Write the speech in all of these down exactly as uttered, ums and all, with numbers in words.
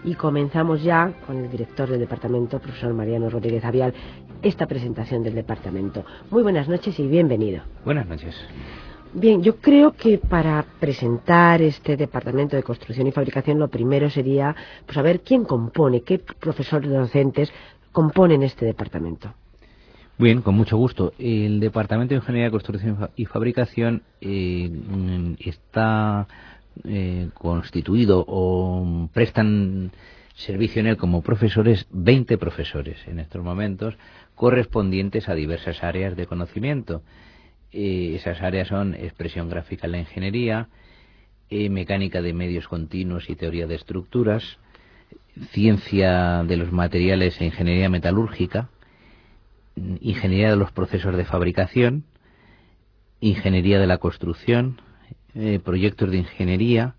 y comenzamos ya con el director del departamento, profesor Mariano Rodríguez Avial, esta presentación del departamento. Muy buenas noches y bienvenido. Buenas noches. Bien, yo creo que para presentar este departamento de construcción y fabricación lo primero sería pues saber quién compone, qué profesores docentes componen este departamento. Bien, con mucho gusto. El Departamento de Ingeniería de Construcción y Fabricación eh, está eh, constituido o prestan servicio en él como profesores veinte profesores en estos momentos, correspondientes a diversas áreas de conocimiento. Eh, esas áreas son expresión gráfica en la ingeniería, eh, mecánica de medios continuos y teoría de estructuras, ciencia de los materiales e ingeniería metalúrgica, ingeniería de los procesos de fabricación, ingeniería de la construcción, eh, proyectos de ingeniería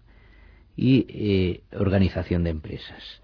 y eh, organización de empresas.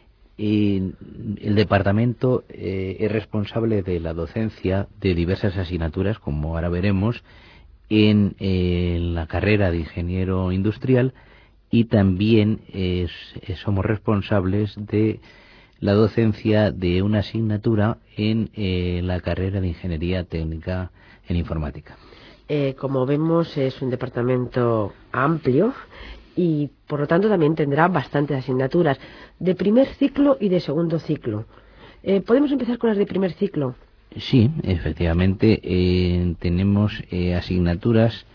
Y el departamento eh, es responsable de la docencia de diversas asignaturas, como ahora veremos, en, eh, en la carrera de ingeniero industrial, y también es, somos responsables de la docencia de una asignatura en eh, la carrera de Ingeniería Técnica en Informática. Eh, como vemos, es un departamento amplio y, por lo tanto, también tendrá bastantes asignaturas de primer ciclo y de segundo ciclo. Eh, ¿Podemos empezar con las de primer ciclo? Sí, efectivamente, eh, tenemos eh, asignaturas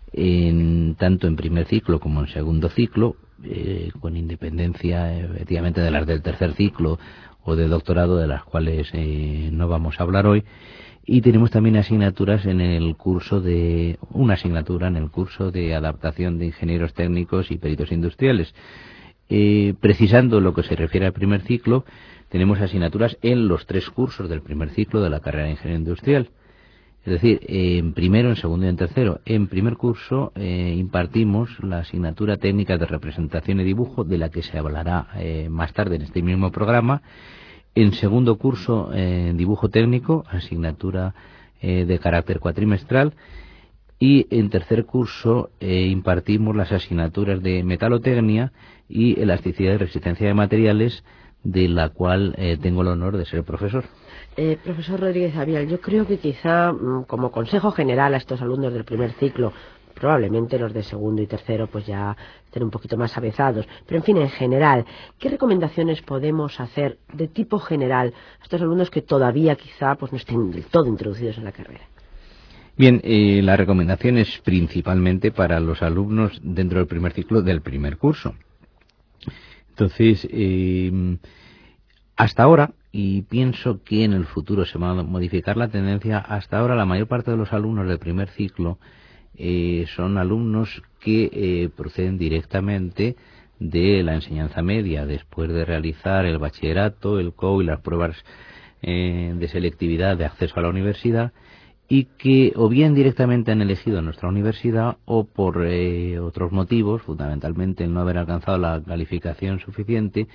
en, tanto en primer ciclo como en segundo ciclo, Eh, con independencia efectivamente de las del tercer ciclo o de doctorado, de las cuales eh, no vamos a hablar hoy, y tenemos también asignaturas en el curso de una asignatura en el curso de adaptación de ingenieros técnicos y peritos industriales. Eh, precisando lo que se refiere al primer ciclo, tenemos asignaturas en los tres cursos del primer ciclo de la carrera de ingeniería industrial. Es decir, en primero, en segundo y en tercero. En primer curso eh, impartimos la asignatura técnica de representación y dibujo, de la que se hablará eh, más tarde en este mismo programa. En segundo curso, eh, dibujo técnico, asignatura eh, de carácter cuatrimestral. Y en tercer curso eh, impartimos las asignaturas de metalotecnia y elasticidad y resistencia de materiales, de la cual eh, tengo el honor de ser profesor. Eh, profesor Rodríguez Avial, yo creo que quizá como consejo general a estos alumnos del primer ciclo, probablemente los de segundo y tercero pues ya estén un poquito más avezados, pero en fin, en general, ¿qué recomendaciones podemos hacer de tipo general a estos alumnos que todavía quizá pues no estén del todo introducidos en la carrera? Bien, eh, la recomendación es principalmente para los alumnos dentro del primer ciclo del primer curso. Entonces, eh, hasta ahora, y pienso que en el futuro se va a modificar la tendencia, hasta ahora la mayor parte de los alumnos del primer ciclo eh, son alumnos que eh, proceden directamente de la enseñanza media, después de realizar el bachillerato, el C O U y las pruebas eh, de selectividad de acceso a la universidad, y que o bien directamente han elegido nuestra universidad o por eh, otros motivos, fundamentalmente el no haber alcanzado la calificación suficiente,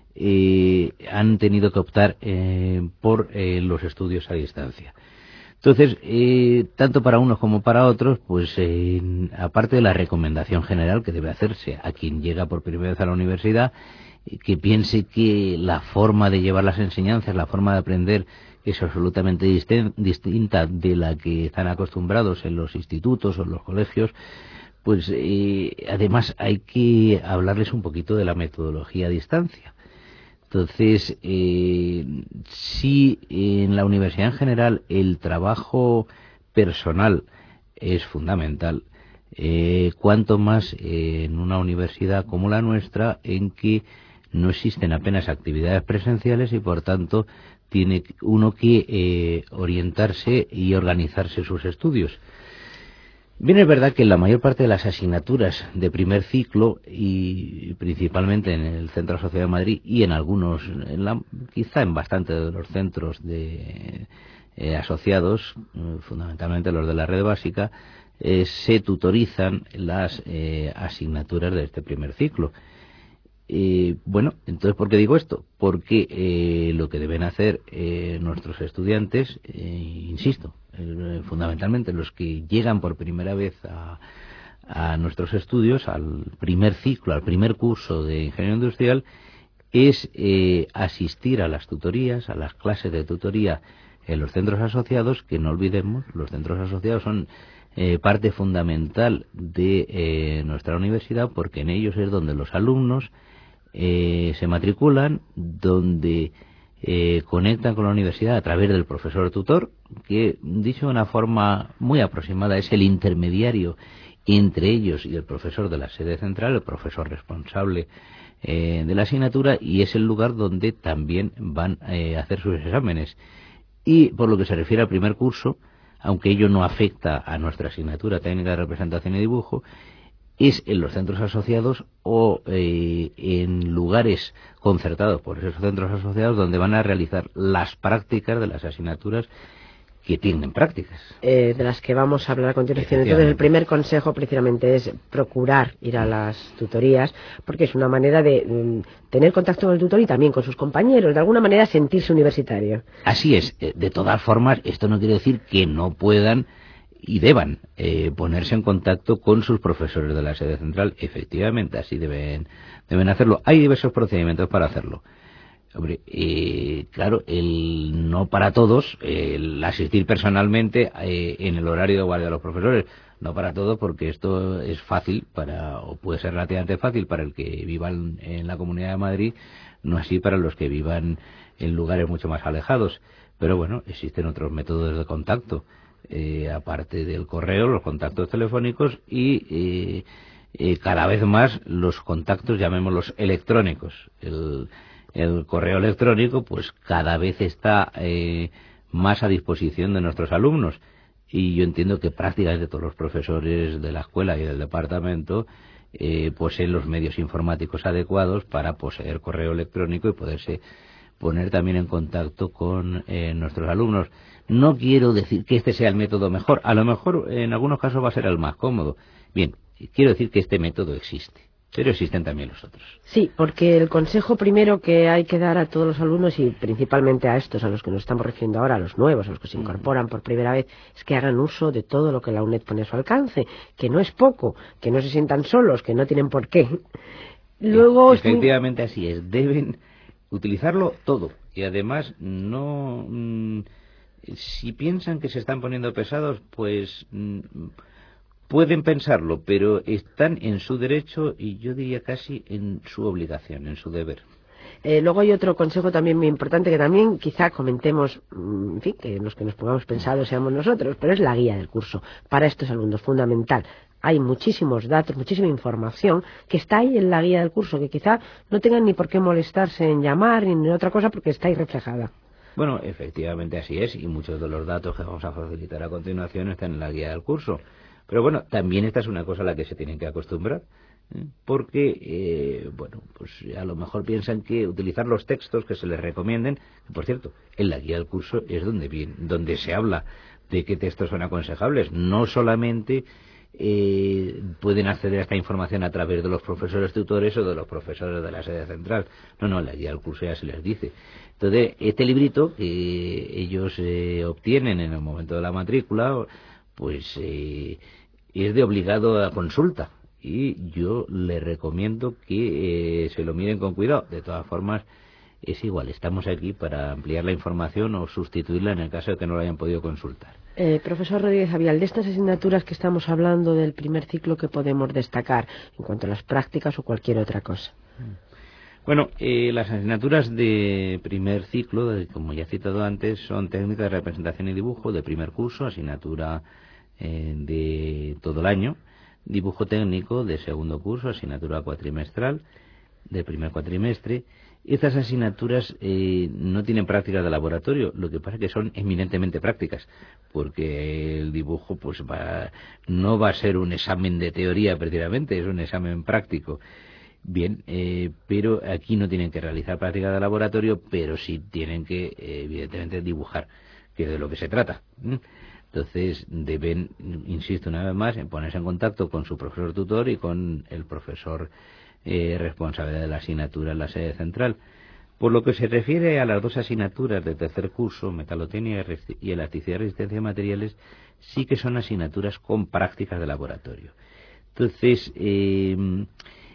Eh, han tenido que optar eh, por eh, los estudios a distancia. Entonces, eh, tanto para unos como para otros, pues eh, aparte de la recomendación general que debe hacerse a quien llega por primera vez a la universidad, eh, que piense que la forma de llevar las enseñanzas, la forma de aprender es absolutamente distinta de la que están acostumbrados en los institutos o en los colegios, pues eh, además hay que hablarles un poquito de la metodología a distancia. Entonces, eh, si en la universidad en general el trabajo personal es fundamental, eh, cuanto más eh, en una universidad como la nuestra, en que no existen apenas actividades presenciales y por tanto tiene uno que eh, orientarse y organizarse sus estudios. Bien, es verdad que en la mayor parte de las asignaturas de primer ciclo, y principalmente en el Centro Asociado de Madrid y en algunos, en la, quizá en bastante de los centros de eh, asociados, eh, fundamentalmente los de la red básica, eh, se tutorizan las eh, asignaturas de este primer ciclo. Eh, bueno, entonces, ¿por qué digo esto? Porque eh, lo que deben hacer eh, nuestros estudiantes, eh, insisto, eh, fundamentalmente los que llegan por primera vez a, a nuestros estudios, al primer ciclo, al primer curso de ingeniería industrial, es eh, asistir a las tutorías, a las clases de tutoría en los centros asociados, que no olvidemos, los centros asociados son eh, parte fundamental de eh, nuestra universidad, porque en ellos es donde los alumnos eh, se matriculan, donde eh, conectan con la universidad a través del profesor tutor, que, dicho de una forma muy aproximada, es el intermediario entre ellos y el profesor de la sede central, el profesor responsable eh, de la asignatura, y es el lugar donde también van eh, a hacer sus exámenes. Y por lo que se refiere al primer curso, aunque ello no afecta a nuestra asignatura técnica de representación y dibujo, es en los centros asociados o eh, en lugares concertados por esos centros asociados donde van a realizar las prácticas de las asignaturas que tienen prácticas. Eh, de las que vamos a hablar a continuación. Entonces, el primer consejo precisamente es procurar ir a las tutorías, porque es una manera de mm, tener contacto con el tutor y también con sus compañeros, de alguna manera sentirse universitario. Así es. De todas formas, esto no quiere decir que no puedan y deban eh, ponerse en contacto con sus profesores de la sede central. Efectivamente, así deben, deben hacerlo. Hay diversos procedimientos para hacerlo. Hombre, eh, claro, el no para todos, el asistir personalmente eh, en el horario de guardia de los profesores, no para todos, porque esto es fácil para, o puede ser relativamente fácil para el que vivan en la Comunidad de Madrid, no así para los que vivan en lugares mucho más alejados. Pero bueno, existen otros métodos de contacto, eh, aparte del correo, los contactos telefónicos y eh, eh, cada vez más los contactos, llamémoslos electrónicos. El El correo electrónico, pues cada vez está eh, más a disposición de nuestros alumnos, y yo entiendo que prácticamente todos los profesores de la escuela y del departamento eh, poseen los medios informáticos adecuados para poseer correo electrónico y poderse poner también en contacto con eh, nuestros alumnos. No quiero decir que este sea el método mejor, a lo mejor en algunos casos va a ser el más cómodo. Bien, quiero decir que este método existe. Pero existen también los otros. Sí, porque el consejo primero que hay que dar a todos los alumnos, y principalmente a estos a los que nos estamos refiriendo ahora, a los nuevos, a los que se incorporan por primera vez, es que hagan uso de todo lo que la UNED pone a su alcance, que no es poco, que no se sientan solos, que no tienen por qué. Luego, efectivamente, es muy... así es, deben utilizarlo todo, y además no... Mmm, si piensan que se están poniendo pesados, pues... Mmm, pueden pensarlo, pero están en su derecho y yo diría casi en su obligación, en su deber. Eh, luego hay otro consejo también muy importante que también quizá comentemos, en fin, que los que nos pongamos pensados seamos nosotros, pero es la guía del curso para estos alumnos, fundamental. Hay muchísimos datos, muchísima información que está ahí en la guía del curso, que quizá no tengan ni por qué molestarse en llamar ni en otra cosa porque está ahí reflejada. Bueno, efectivamente así es, y muchos de los datos que vamos a facilitar a continuación están en la guía del curso. Pero bueno, también esta es una cosa a la que se tienen que acostumbrar, ¿eh? Porque, eh, bueno, pues a lo mejor piensan que utilizar los textos que se les recomienden, que por cierto, en la guía del curso es donde, bien, donde se habla de qué textos son aconsejables. No solamente eh, pueden acceder a esta información a través de los profesores tutores o de los profesores de la sede central. No, no, en la guía del curso ya se les dice. Entonces, este librito que ellos eh, obtienen en el momento de la matrícula, pues eh, es de obligado a consulta, y yo les recomiendo que eh, se lo miren con cuidado. De todas formas, es igual, estamos aquí para ampliar la información o sustituirla en el caso de que no lo hayan podido consultar. Eh, profesor Rodríguez Avial, de estas asignaturas que estamos hablando del primer ciclo, ¿qué podemos destacar en cuanto a las prácticas o cualquier otra cosa? Bueno, eh, las asignaturas de primer ciclo, de, como ya he citado antes, son técnicas de representación y dibujo de primer curso, asignatura eh, de todo el año, dibujo técnico de segundo curso, asignatura cuatrimestral de primer cuatrimestre. Estas asignaturas eh, no tienen prácticas de laboratorio, lo que pasa es que son eminentemente prácticas, porque el dibujo pues va, no va a ser un examen de teoría precisamente, es un examen práctico. Bien, eh, pero aquí no tienen que realizar prácticas de laboratorio, pero sí tienen que, eh, evidentemente, dibujar, que es de lo que se trata. ¿Mm? Entonces deben, insisto una vez más, en ponerse en contacto con su profesor tutor y con el profesor eh, responsable de la asignatura en la sede central. Por lo que se refiere a las dos asignaturas de tercer curso, metalotecnia y elasticidad y resistencia de materiales, sí que son asignaturas con prácticas de laboratorio. Entonces, eh,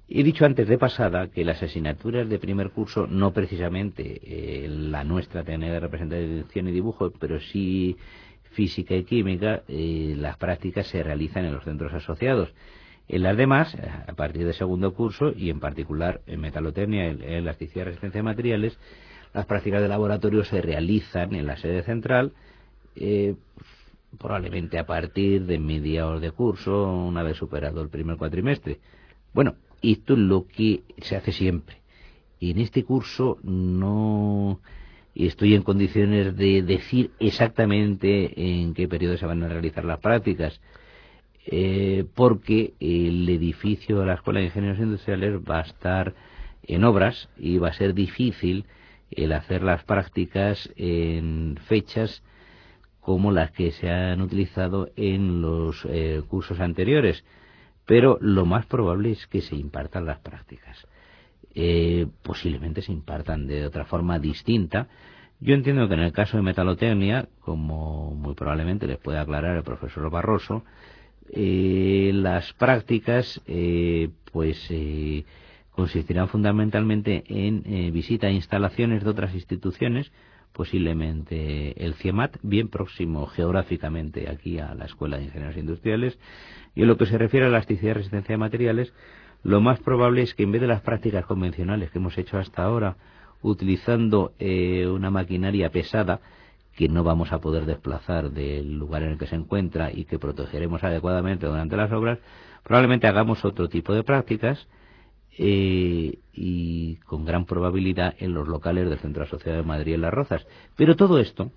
He dicho antes de pasada que las asignaturas de primer curso, no precisamente eh, la nuestra, tener de representación y dibujo, pero sí física y química, eh, las prácticas se realizan en los centros asociados. En las demás, a partir de segundo curso, y en particular en metalotecnia, en elasticidad y resistencia de materiales, las prácticas de laboratorio se realizan en la sede central, eh, probablemente a partir de mediados de curso, una vez superado el primer cuatrimestre. Bueno, esto es lo que se hace siempre. Y en este curso no estoy en condiciones de decir exactamente en qué periodo se van a realizar las prácticas, eh, porque el edificio de la Escuela de Ingenieros Industriales va a estar en obras y va a ser difícil el hacer las prácticas en fechas como las que se han utilizado en los eh, cursos anteriores, pero lo más probable es que se impartan las prácticas. Eh, posiblemente se impartan de otra forma distinta. Yo entiendo que en el caso de metalotecnia, como muy probablemente les puede aclarar el profesor Barroso, eh, las prácticas eh, pues eh, consistirán fundamentalmente en eh, visita a instalaciones de otras instituciones, posiblemente el CIEMAT, bien próximo geográficamente aquí a la Escuela de Ingenieros Industriales. Y en lo que se refiere a elasticidad y resistencia de materiales, lo más probable es que en vez de las prácticas convencionales que hemos hecho hasta ahora, utilizando eh, una maquinaria pesada que no vamos a poder desplazar del lugar en el que se encuentra y que protegeremos adecuadamente durante las obras, probablemente hagamos otro tipo de prácticas eh, y con gran probabilidad en los locales del Centro Asociado de Madrid en Las Rozas. Pero todo esto,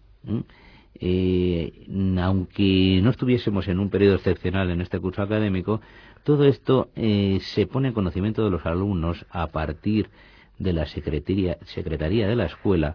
eh, aunque no estuviésemos en un periodo excepcional en este curso académico, todo esto eh, se pone en conocimiento de los alumnos a partir de la secretaría, secretaría de la escuela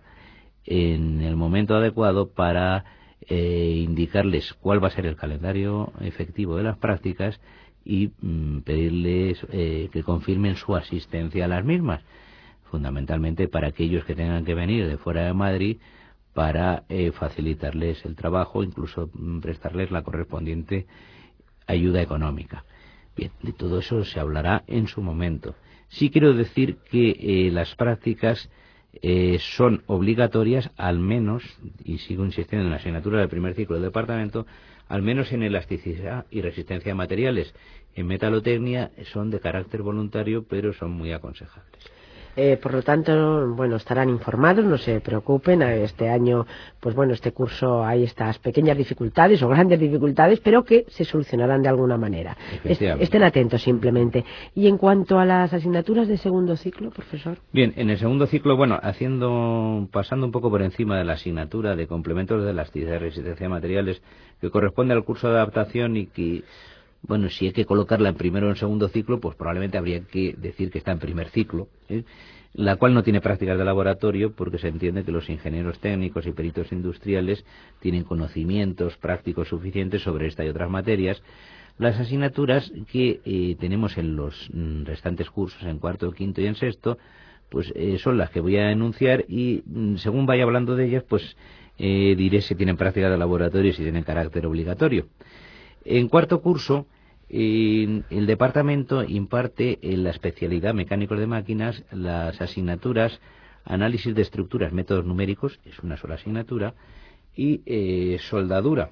en el momento adecuado para eh, indicarles cuál va a ser el calendario efectivo de las prácticas y mm, pedirles eh, que confirmen su asistencia a las mismas, fundamentalmente para aquellos que tengan que venir de fuera de Madrid, para eh, facilitarles el trabajo, incluso mm, prestarles la correspondiente ayuda económica. Bien, de todo eso se hablará en su momento. Sí quiero decir que eh, las prácticas eh, son obligatorias, al menos, y sigo insistiendo en la asignatura del primer ciclo del departamento, al menos en elasticidad y resistencia a materiales. En metalotecnia son de carácter voluntario, pero son muy aconsejables. Eh, por lo tanto, bueno, estarán informados, no se preocupen. Este año, pues bueno, este curso hay estas pequeñas dificultades o grandes dificultades, pero que se solucionarán de alguna manera. Estén atentos simplemente. Y en cuanto a las asignaturas de segundo ciclo, profesor. Bien, en el segundo ciclo, bueno, haciendo, pasando un poco por encima de la asignatura de complementos de elasticidad y resistencia a materiales, que corresponde al curso de adaptación y que, bueno, si hay que colocarla en primero o en segundo ciclo, pues probablemente habría que decir que está en primer ciclo, ¿eh? La cual no tiene prácticas de laboratorio porque se entiende que los ingenieros técnicos y peritos industriales tienen conocimientos prácticos suficientes sobre esta y otras materias. Las asignaturas que eh, tenemos en los mm, restantes cursos, en cuarto, quinto y en sexto, pues eh, son las que voy a enunciar y mm, según vaya hablando de ellas, pues eh, diré si tienen prácticas de laboratorio y si tienen carácter obligatorio. En cuarto curso, Eh, el departamento imparte en la especialidad mecánicos de máquinas las asignaturas análisis de estructuras, métodos numéricos, es una sola asignatura, y eh, soldadura.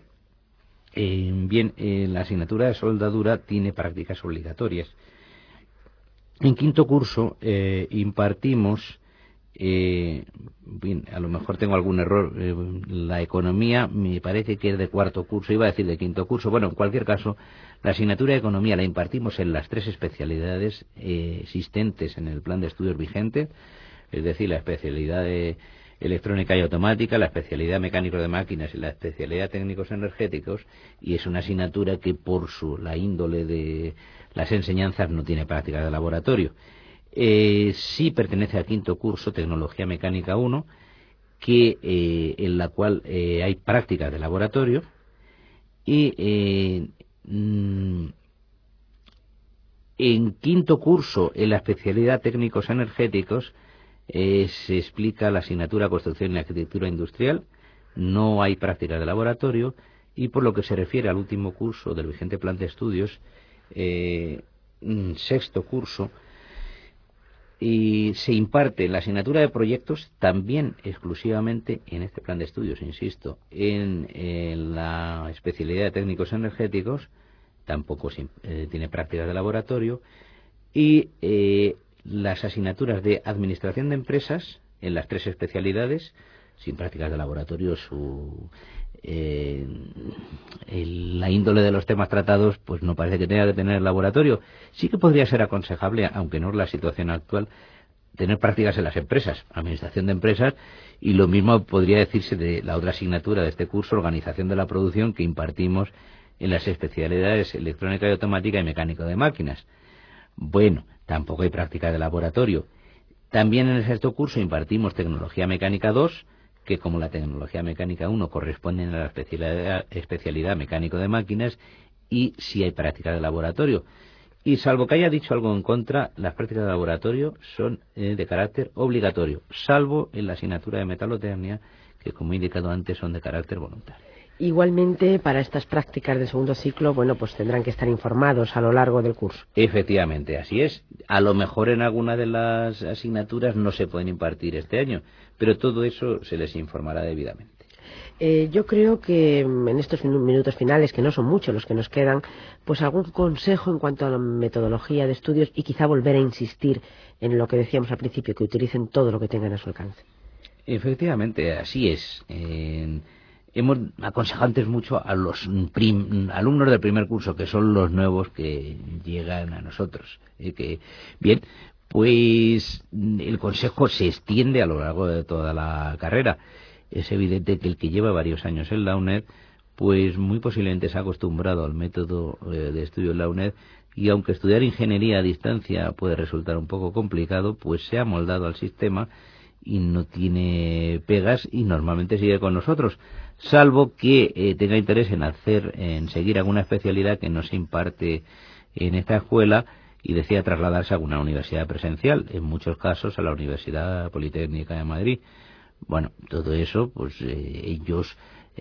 Eh, bien, eh, la asignatura de soldadura tiene prácticas obligatorias. En quinto curso eh, impartimos, eh, bien, a lo mejor tengo algún error, eh, la economía me parece que es de cuarto curso, iba a decir de quinto curso, bueno, en cualquier caso, la asignatura de economía la impartimos en las tres especialidades eh, existentes en el plan de estudios vigente, es decir, la especialidad de electrónica y automática, la especialidad mecánico de máquinas y la especialidad técnicos energéticos, y es una asignatura que por su la índole de las enseñanzas no tiene prácticas de laboratorio. Eh, sí pertenece al quinto curso, Tecnología Mecánica uno, que eh, en la cual eh, hay prácticas de laboratorio, y eh, en quinto curso, en la especialidad técnicos energéticos, eh, se explica la asignatura Construcción y Arquitectura Industrial, no hay prácticas de laboratorio, y por lo que se refiere al último curso del vigente plan de estudios, eh, sexto curso, y se imparte la asignatura de proyectos también exclusivamente en este plan de estudios, insisto, en, en la especialidad de técnicos energéticos, tampoco se, eh, tiene prácticas de laboratorio, y eh, las asignaturas de administración de empresas en las tres especialidades, sin prácticas de laboratorio, su, eh, el, la índole de los temas tratados pues no parece que tenga que tener laboratorio. Sí que podría ser aconsejable, aunque no es la situación actual, tener prácticas en las empresas, administración de empresas, y lo mismo podría decirse de la otra asignatura de este curso, organización de la producción, que impartimos en las especialidades electrónica y automática y mecánico de máquinas. Bueno, tampoco hay prácticas de laboratorio. También en el sexto curso impartimos tecnología mecánica dos, que como la tecnología mecánica uno corresponde a la especialidad, especialidad mecánico de máquinas, y sí hay prácticas de laboratorio. Y salvo que haya dicho algo en contra, las prácticas de laboratorio son eh, de carácter obligatorio, salvo en la asignatura de metalotecnia, que como he indicado antes son de carácter voluntario. Igualmente, para estas prácticas del segundo ciclo, bueno, pues tendrán que estar informados a lo largo del curso. Efectivamente, así es. A lo mejor en alguna de las asignaturas no se pueden impartir este año, pero todo eso se les informará debidamente. Eh, yo creo que en estos minutos finales, que no son muchos los que nos quedan, pues algún consejo en cuanto a la metodología de estudios y quizá volver a insistir en lo que decíamos al principio, que utilicen todo lo que tengan a su alcance. Efectivamente, así es. Eh, hemos aconsejado antes mucho a los prim, alumnos del primer curso, que son los nuevos que llegan a nosotros. Eh, que bien, pues el consejo se extiende a lo largo de toda la carrera. Es evidente que el que lleva varios años en la UNED, pues muy posiblemente se ha acostumbrado al método eh, de estudio en la UNED, y aunque estudiar ingeniería a distancia puede resultar un poco complicado, pues se ha moldado al sistema y no tiene pegas y normalmente sigue con nosotros, salvo que eh, tenga interés en hacer, en seguir alguna especialidad que no se imparte en esta escuela y decida trasladarse a alguna universidad presencial, en muchos casos a la Universidad Politécnica de Madrid. Bueno, todo eso, pues eh, ellos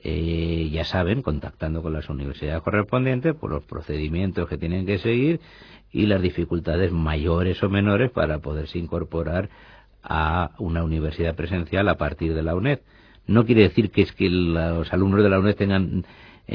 eh, ya saben, contactando con las universidades correspondientes, por los procedimientos que tienen que seguir y las dificultades mayores o menores para poderse incorporar a una universidad presencial a partir de la UNED. No quiere decir que es que los alumnos de la UNED tengan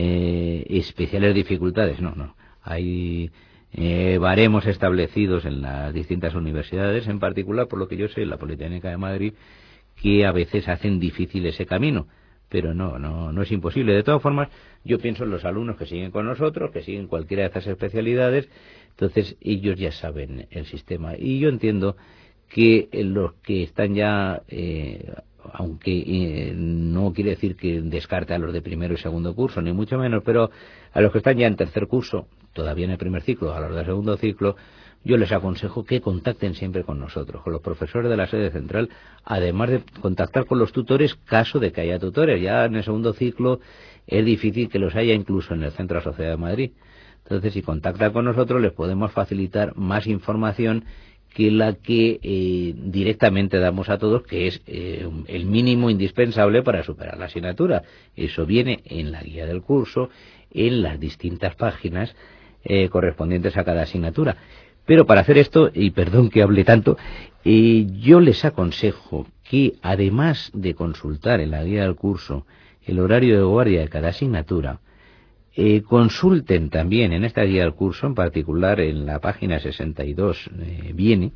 eh, especiales dificultades, no, no. Hay eh, baremos establecidos en las distintas universidades, en particular, por lo que yo sé, en la Politécnica de Madrid, que a veces hacen difícil ese camino, pero no, no, no es imposible. De todas formas, yo pienso en los alumnos que siguen con nosotros, que siguen cualquiera de estas especialidades, entonces ellos ya saben el sistema. Y yo entiendo que los que están ya, eh, aunque eh, no quiere decir que descarte a los de primero y segundo curso, ni mucho menos, pero a los que están ya en tercer curso, todavía en el primer ciclo, a los de segundo ciclo, yo les aconsejo que contacten siempre con nosotros, con los profesores de la sede central, además de contactar con los tutores, caso de que haya tutores. Ya en el segundo ciclo es difícil que los haya incluso en el Centro de la Sociedad de Madrid. Entonces, si contactan con nosotros, les podemos facilitar más información que la que eh, directamente damos a todos, que es eh, el mínimo indispensable para superar la asignatura. Eso viene en la guía del curso, en las distintas páginas eh, correspondientes a cada asignatura. Pero para hacer esto, y perdón que hable tanto, eh, yo les aconsejo que además de consultar en la guía del curso el horario de guardia de cada asignatura, eh, consulten también en esta guía del curso, en particular en la página sesenta y dos eh, viene,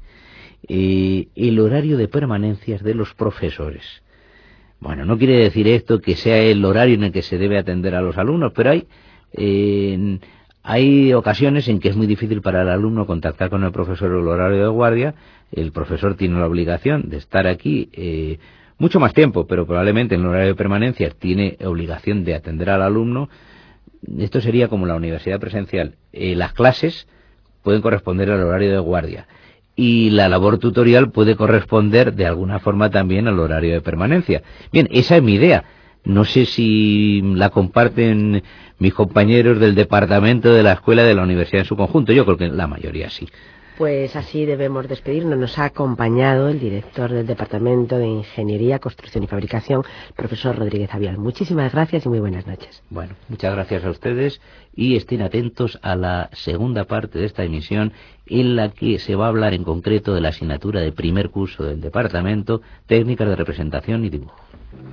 eh, el horario de permanencias de los profesores. Bueno, no quiere decir esto que sea el horario en el que se debe atender a los alumnos, pero hay... Eh, Hay ocasiones en que es muy difícil para el alumno contactar con el profesor en el horario de guardia. El profesor tiene la obligación de estar aquí eh, mucho más tiempo, pero probablemente en el horario de permanencia tiene obligación de atender al alumno. Esto sería como la universidad presencial. Eh, las clases pueden corresponder al horario de guardia y la labor tutorial puede corresponder de alguna forma también al horario de permanencia. Bien, esa es mi idea. No sé si la comparten mis compañeros del departamento de la escuela de la universidad en su conjunto. Yo creo que la mayoría sí. Pues así debemos despedirnos. Nos ha acompañado el director del Departamento de Ingeniería, Construcción y Fabricación, profesor Rodríguez Avial. Muchísimas gracias y muy buenas noches. Bueno, muchas gracias a ustedes y estén atentos a la segunda parte de esta emisión en la que se va a hablar en concreto de la asignatura de primer curso del Departamento, Técnicas de Representación y Dibujo.